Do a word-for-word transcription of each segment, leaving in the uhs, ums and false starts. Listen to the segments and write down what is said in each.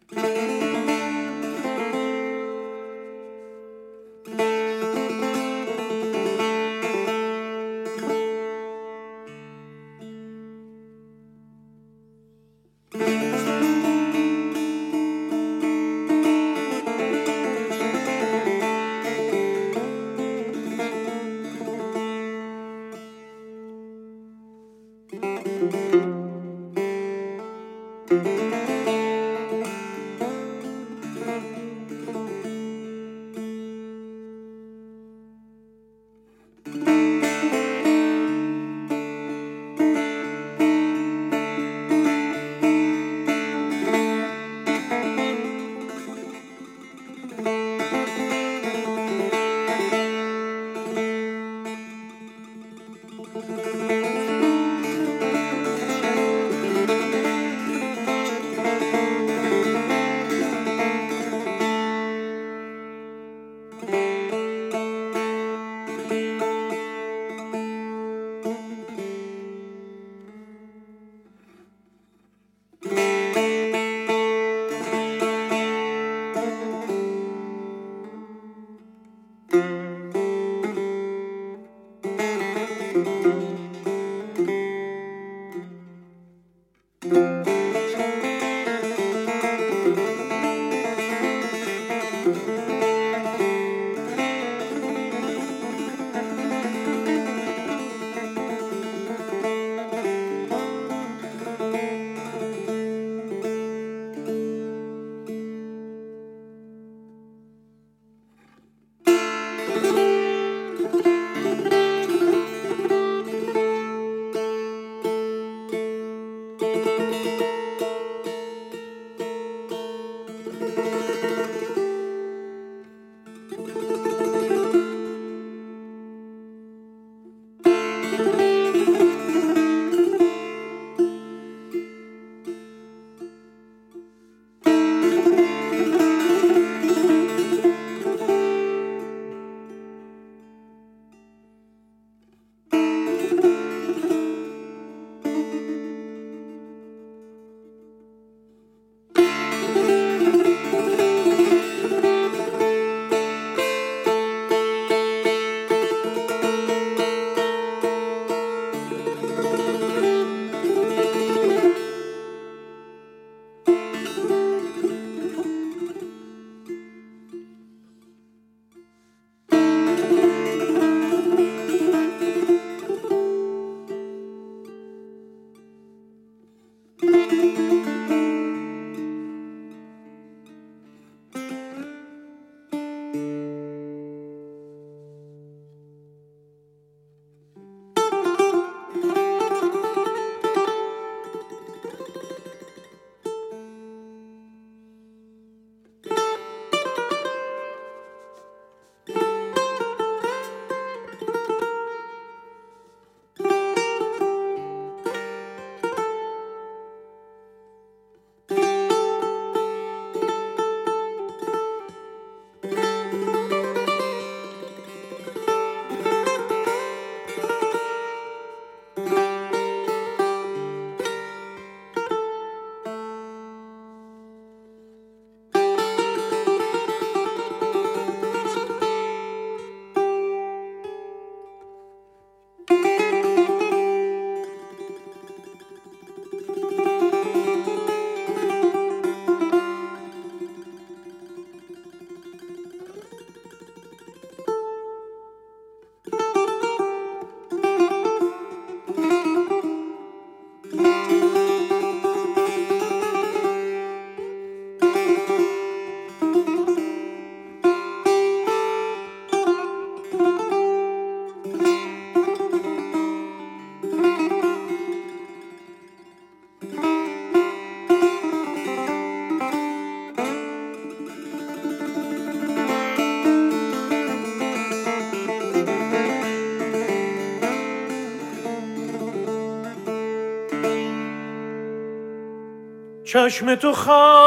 چشم تو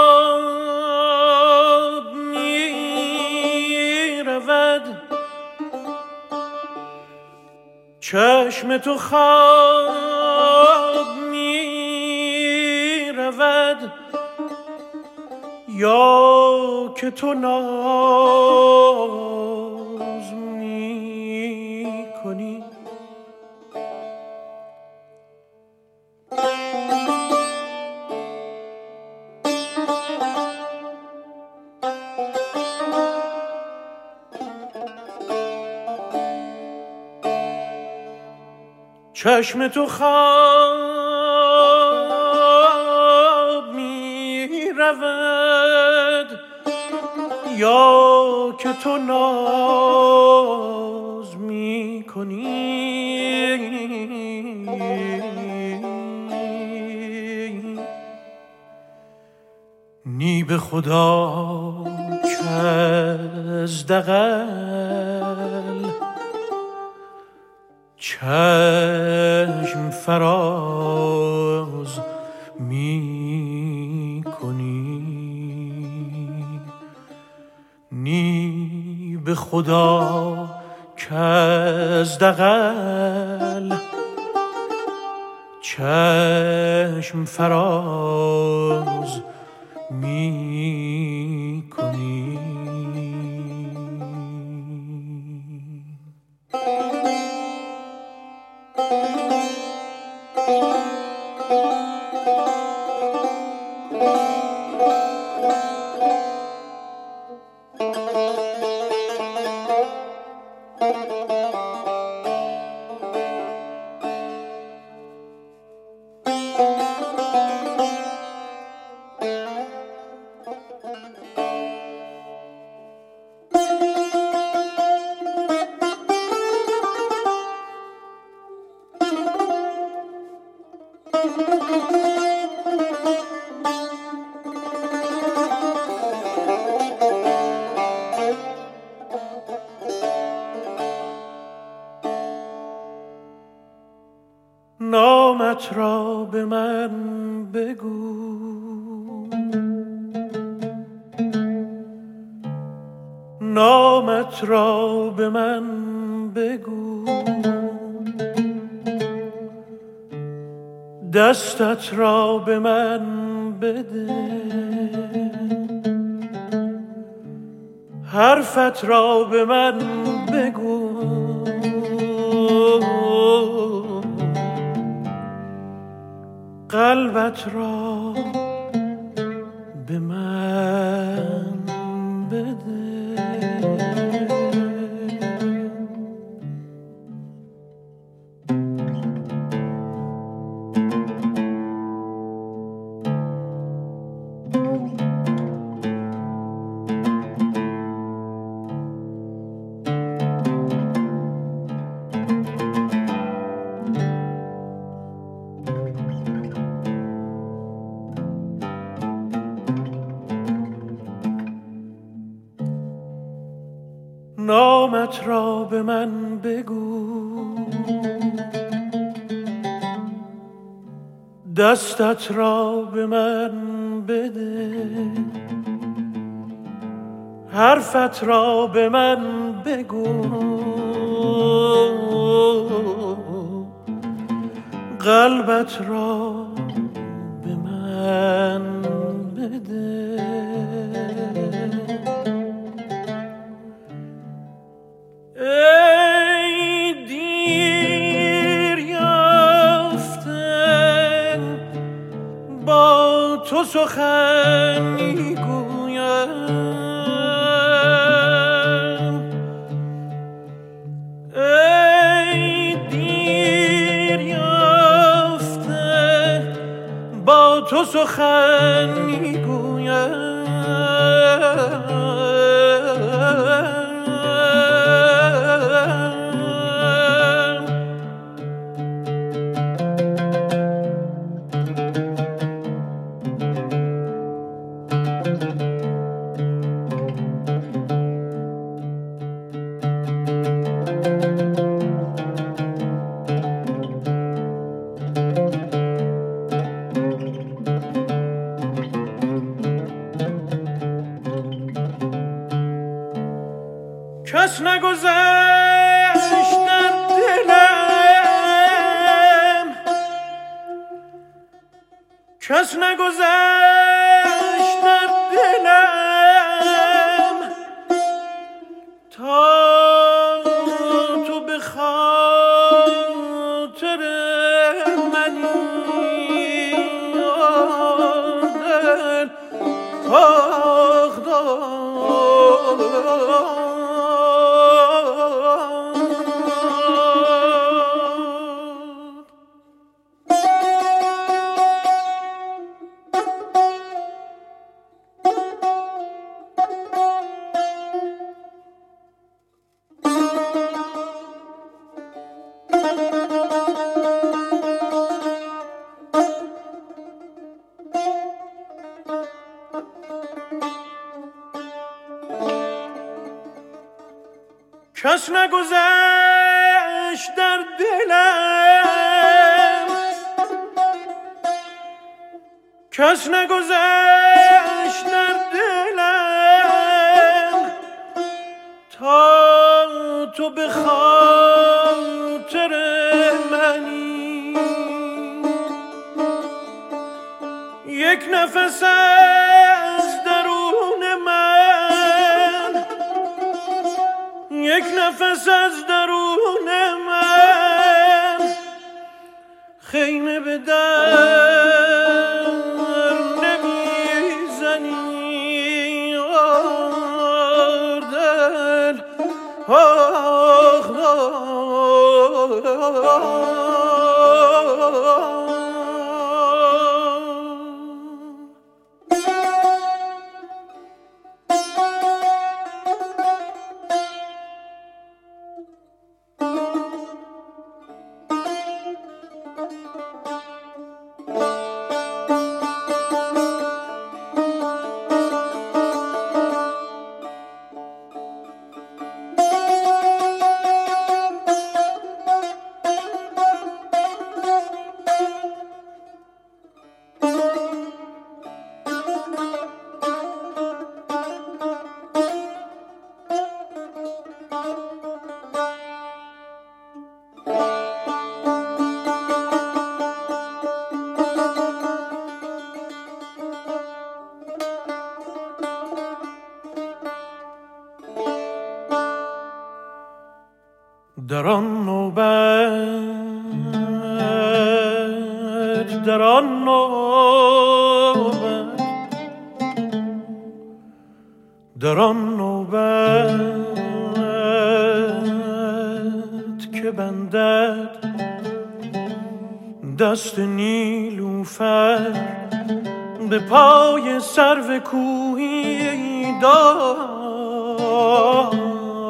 خواب می رود، چشم تو خواب می رود، یا که تو ناز می کنی. چشم تو خواب می رود یا که تو ناز می کنی. نی به خدا که از دغل چشم فراز می کنی. نی به خدا که از دغل چشم فراز می کنی. نامت را به من بگو، نامت را به من بگو، دستت را به من بده، حرفت را به من بگو، قلبت را به من بده. نامت را به من بگو، دستت را به من بده، حرفت را به من بگو، قلبت را به من بده. ای دیر یافته با تو سخن میگویم، ای دیر یافته با تو سخن میگویم. کس نگذشت در دلم، کس نگذشت در دلم کس نگذشت در دلم، کس نگذشت در دلم تا تو به خاطر منی. یک نفس از درون من، یک نفس از درون من خیمه به در نمیزنی. آر دل آخ در آن نوبت، در آن نوبت، در آن نوبت که بندد دست نیلوفر به پای سرو کوهی دام.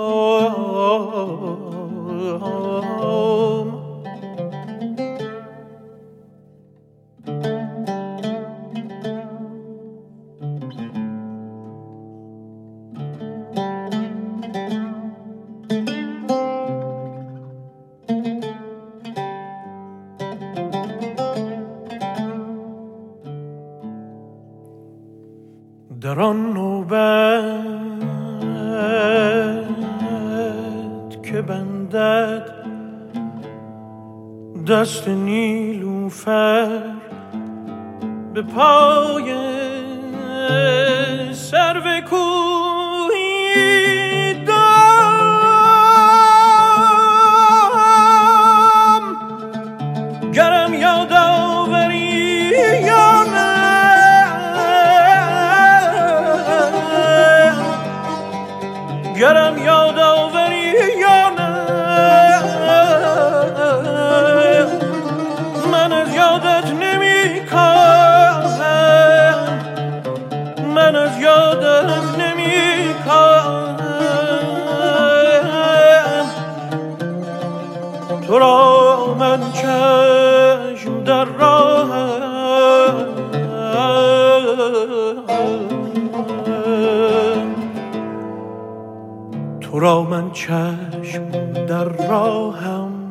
در آن نوبت که بندد دست نیلوفر به پای سرو کوهی دام. گرم یاد آوری یا نه، گرم یاد آوری یا نه، من از یادت نمی کاهم، من از یادت نمی کاهم. تو را من چشم در راهم، تو را من چشم در راهم،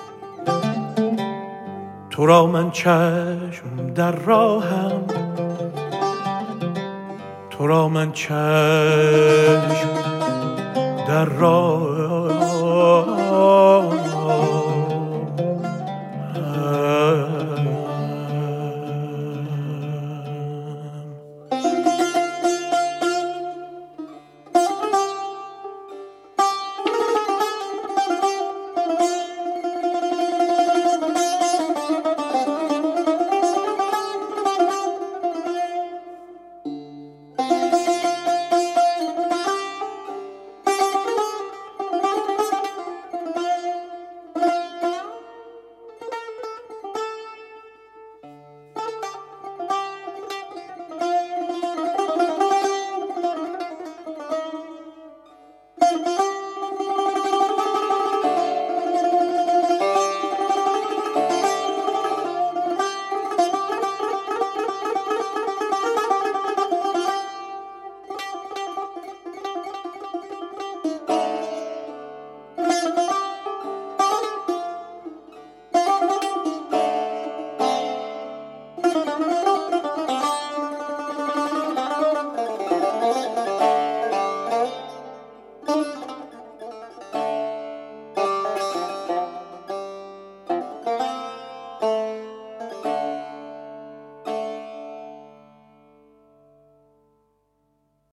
تو را من چشم در راهم، تو را من چشم در راهم.